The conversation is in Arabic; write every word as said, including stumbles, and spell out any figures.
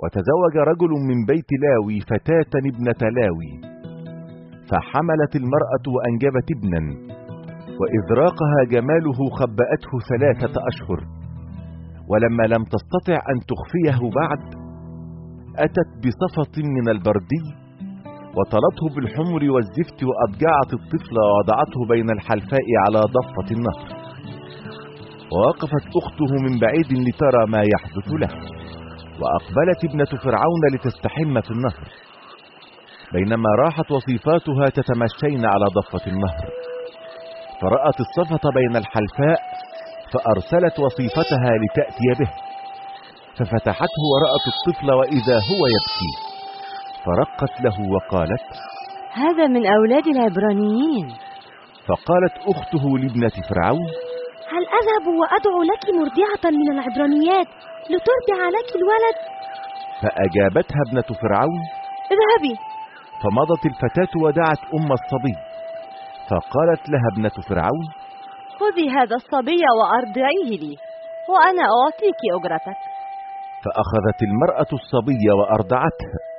وتزوج رجل من بيت لاوي فتاة ابنة لاوي، فحملت المرأة وأنجبت ابنا، وإذ راقها جماله خبأته ثلاثة أشهر، ولما لم تستطع أن تخفيه بعد أتت بصفة من البردي وطلته بالحمر والزفت، وأضجعت الطفل ووضعته بين الحلفاء على ضفة النهر. ووقفت أخته من بعيد لترى ما يحدث له، وأقبلت ابنة فرعون لتستحم في النهر، بينما راحت وصيفاتها تتمشين على ضفة النهر، فرأت الصفة بين الحلفاء فأرسلت وصيفتها لتأتي به، ففتحته ورأت الطفل وإذا هو يبكي، فرقت له وقالت: هذا من أولاد العبرانيين. فقالت أخته لابنة فرعون: هل أذهب وأدعو لك مرضعة من العبرانيات لترضع لك الولد؟ فأجابتها ابنة فرعون: اذهبي. فمضت الفتاة ودعت أم الصبي، فقالت لها ابنة فرعون: خذي هذا الصبي وأرضعيه لي، وأنا أعطيك أجرتك. فأخذت المرأة الصبي وأرضعته،